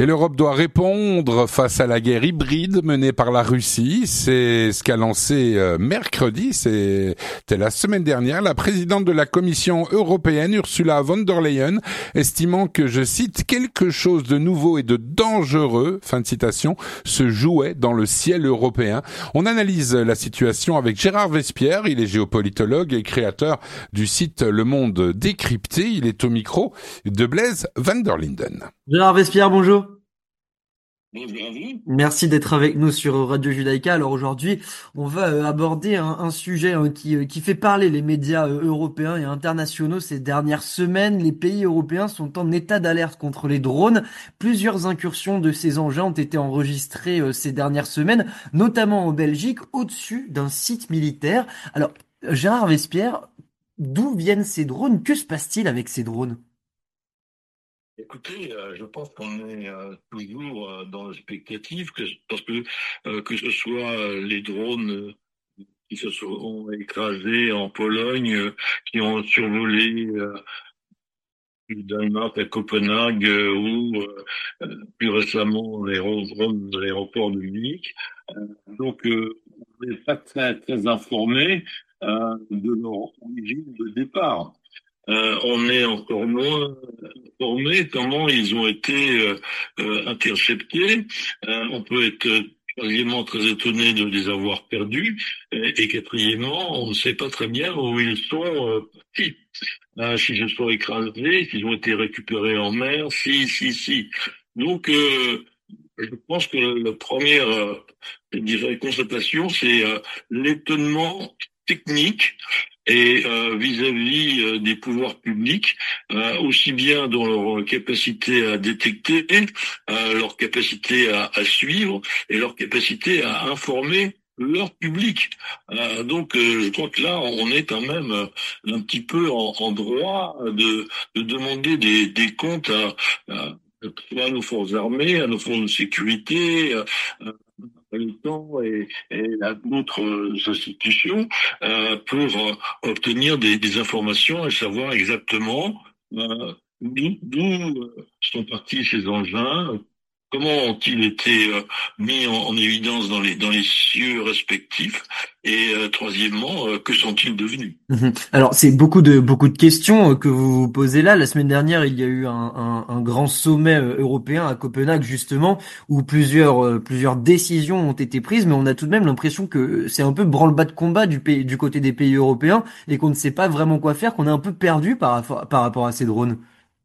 Et l'Europe doit répondre face à la guerre hybride menée par la Russie. C'est ce qu'a lancé mercredi, c'était la semaine dernière, la présidente de la Commission européenne, Ursula von der Leyen, estimant que, je cite, quelque chose de nouveau et de dangereux, fin de citation, se jouait dans le ciel européen. On analyse la situation avec Gérard Vespierre. Il est géopolitologue et créateur du site Le Monde Décrypté. Il est au micro de Blaise van der Linden. Gérard Vespierre, bonjour. Bonjour à vous. Merci d'être avec nous sur Radio Judaïka. Alors aujourd'hui, on va aborder un sujet qui fait parler les médias européens et internationaux ces dernières semaines. Les pays européens sont en état d'alerte contre les drones. Plusieurs incursions de ces engins ont été enregistrées ces dernières semaines, notamment en Belgique, au-dessus d'un site militaire. Alors, Gérard Vespierre, d'où viennent ces drones? Que se passe-t-il avec ces drones? Écoutez, je pense qu'on est toujours dans l'expectative parce que ce soit les drones qui se sont écrasés en Pologne, qui ont survolé du Danemark à Copenhague plus récemment drones de l'aéroport de Munich. Donc, on n'est pas très très informé de leur origine de départ. On est encore moins informé comment ils ont été interceptés. On peut être troisièmement très étonné de les avoir perdus et quatrièmement, on ne sait pas très bien où ils sont partis. S'ils se sont écrasés, s'ils ont été récupérés en mer, si. Donc, je pense que la première je dirais, constatation, c'est l'étonnement technique et vis-à-vis des pouvoirs publics, aussi bien dans leur capacité à détecter, leur capacité à suivre et leur capacité à informer leur public. Donc, je crois que là, on est quand même un petit peu en droit de demander des comptes à nos forces armées, à nos forces de sécurité, l'OTAN et à d'autres institutions pour obtenir des informations et savoir exactement d'où sont partis ces engins, comment ont-ils été mis en évidence dans les cieux respectifs et troisièmement, que sont-ils devenus? Mhm. Alors, c'est beaucoup de questions que vous vous posez là. La semaine dernière, il y a eu un grand sommet européen à Copenhague, justement, où plusieurs décisions ont été prises, mais on a tout de même l'impression que c'est un peu branle-bas de combat du côté des pays européens et qu'on ne sait pas vraiment quoi faire, qu'on est un peu perdu par rapport à ces drones.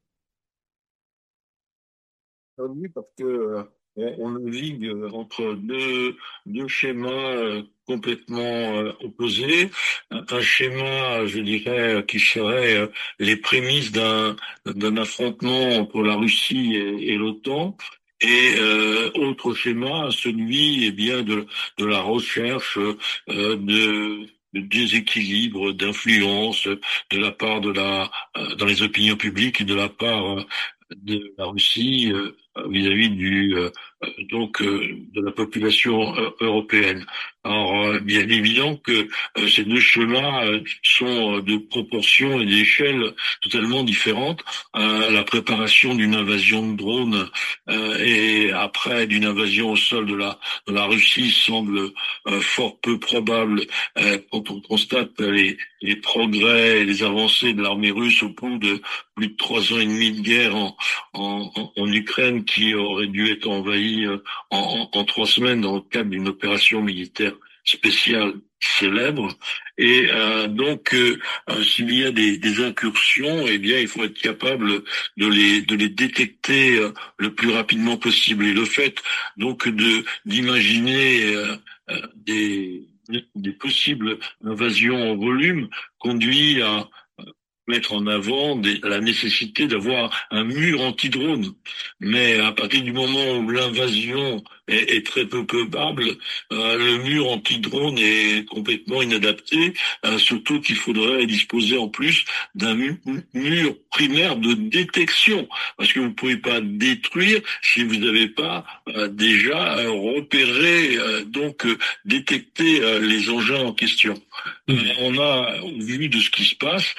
Oui, parce que on navigue entre deux schémas complètement opposés. Un schéma, je dirais, qui serait les prémices d'un affrontement entre la Russie et l'OTAN. Et autre schéma, celui bien de la recherche de déséquilibre, d'influence de la part dans les opinions publiques et de la part de la Russie vis-à-vis de la population européenne. Alors, bien évident que ces deux schémas sont de proportions et d'échelles totalement différentes. La préparation d'une invasion de drones et après d'une invasion au sol de la Russie semble fort peu probable quand on constate les progrès et les avancées de l'armée russe au bout de plus de 3 ans et demi de guerre en Ukraine qui aurait dû être envahie en 3 semaines dans le cadre d'une opération militaire spéciale célèbre. Et donc, s'il y a des incursions, eh bien, il faut être capable de les détecter le plus rapidement possible. Et le fait donc d'imaginer des possibles invasions en volume conduit à mettre en avant la nécessité d'avoir un mur anti-drone. Mais à partir du moment où l'invasion est très peu probable, le mur anti-drone est complètement inadapté, surtout qu'il faudrait disposer en plus d'un mur primaire de détection, parce que vous ne pouvez pas détruire si vous n'avez pas déjà repéré, détecté les engins en question. On a, au vu de ce qui se passe,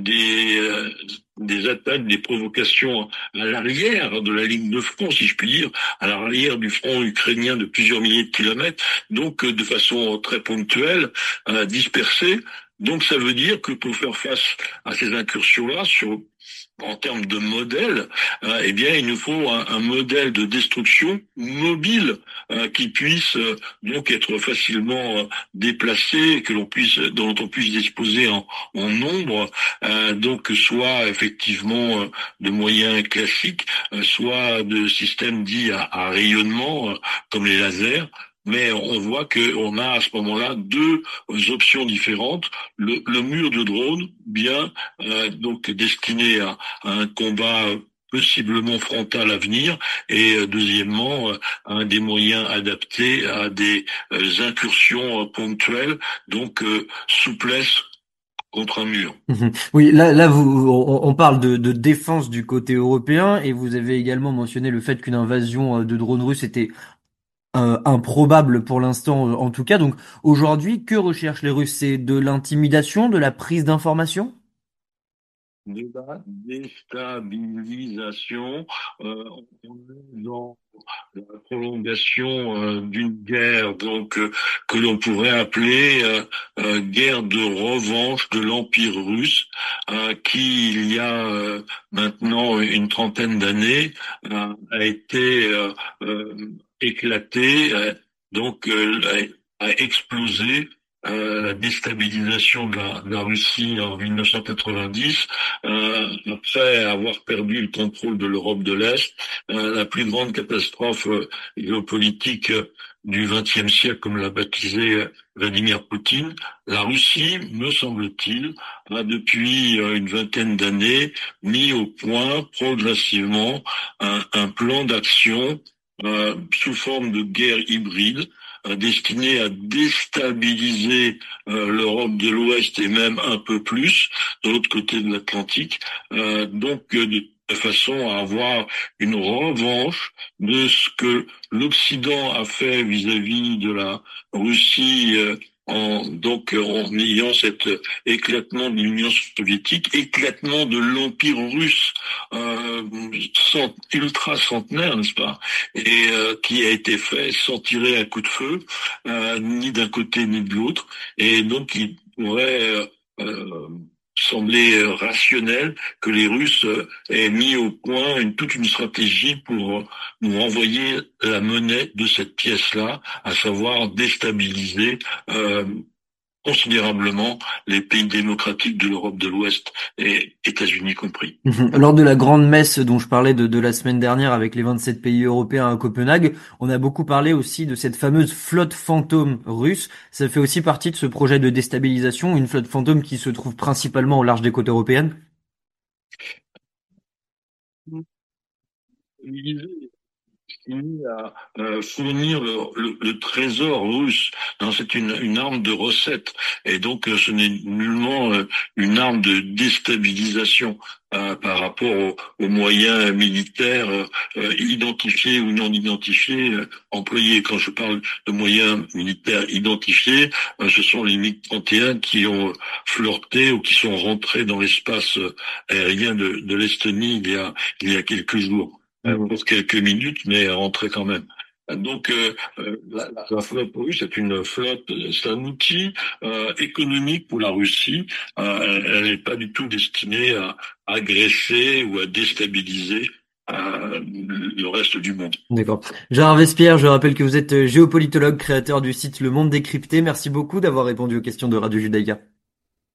des attaques, des provocations à l'arrière de la ligne de front, si je puis dire, à l'arrière du front ukrainien de plusieurs milliers de kilomètres, donc de façon très ponctuelle, dispersée. Donc ça veut dire que pour faire face à ces incursions-là, en termes de modèle, eh bien, il nous faut un modèle de destruction mobile qui puisse donc être facilement déplacé, dont on puisse disposer en nombre, donc soit effectivement de moyens classiques, soit de systèmes dits à rayonnement comme les lasers. Mais on voit qu'on a à ce moment-là deux options différentes. Le mur de drone, bien donc destiné à un combat possiblement frontal à venir, et deuxièmement des moyens adaptés à des incursions ponctuelles, donc souplesse contre un mur. Oui, là, on parle de défense du côté européen et vous avez également mentionné le fait qu'une invasion de drones russes était improbable pour l'instant, en tout cas. Donc aujourd'hui, que recherchent les Russes? C'est de l'intimidation, de la prise d'information? De la déstabilisation, on est dans la prolongation d'une guerre donc que l'on pourrait appeler guerre de revanche de l'Empire russe, qui il y a maintenant une trentaine d'années a été éclaté, a explosé. La déstabilisation de la Russie en 1990, après avoir perdu le contrôle de l'Europe de l'Est, la plus grande catastrophe géopolitique du XXe siècle, comme l'a baptisé Vladimir Poutine. La Russie, me semble-t-il, a depuis une vingtaine d'années mis au point progressivement un plan d'action sous forme de guerre hybride, destiné à déstabiliser l'Europe de l'Ouest et même un peu plus de l'autre côté de l'Atlantique, de façon à avoir une revanche de ce que l'Occident a fait vis-à-vis de la Russie, en ayant cet éclatement de l'Union soviétique, éclatement de l'Empire russe, ultra centenaire, n'est-ce pas, et qui a été fait sans tirer un coup de feu, ni d'un côté ni de l'autre, et donc il pourrait sembler rationnel que les Russes aient mis au point toute une stratégie pour nous renvoyer la monnaie de cette pièce-là, à savoir déstabiliser considérablement les pays démocratiques de l'Europe de l'Ouest, et États-Unis compris. Lors de la grande messe dont je parlais de la semaine dernière avec les 27 pays européens à Copenhague, on a beaucoup parlé aussi de cette fameuse flotte fantôme russe. Ça fait aussi partie de ce projet de déstabilisation, une flotte fantôme qui se trouve principalement au large des côtes européennes. Destiné à fournir le trésor russe. Non, c'est une arme de recette, et donc ce n'est nullement une arme de déstabilisation par rapport aux moyens militaires identifiés ou non identifiés employés. Quand je parle de moyens militaires identifiés, ce sont les MiG-31 qui ont flirté ou qui sont rentrés dans l'espace aérien de l'Estonie il y a quelques jours. Pour quelques minutes, mais rentrer quand même. Donc, la flotte russe est une flotte, c'est un outil économique pour la Russie. Elle n'est pas du tout destinée à agresser ou à déstabiliser le reste du monde. D'accord. Gérard Vespierre, je rappelle que vous êtes géopolitologue, créateur du site Le Monde Décrypté. Merci beaucoup d'avoir répondu aux questions de Radio Judaïka.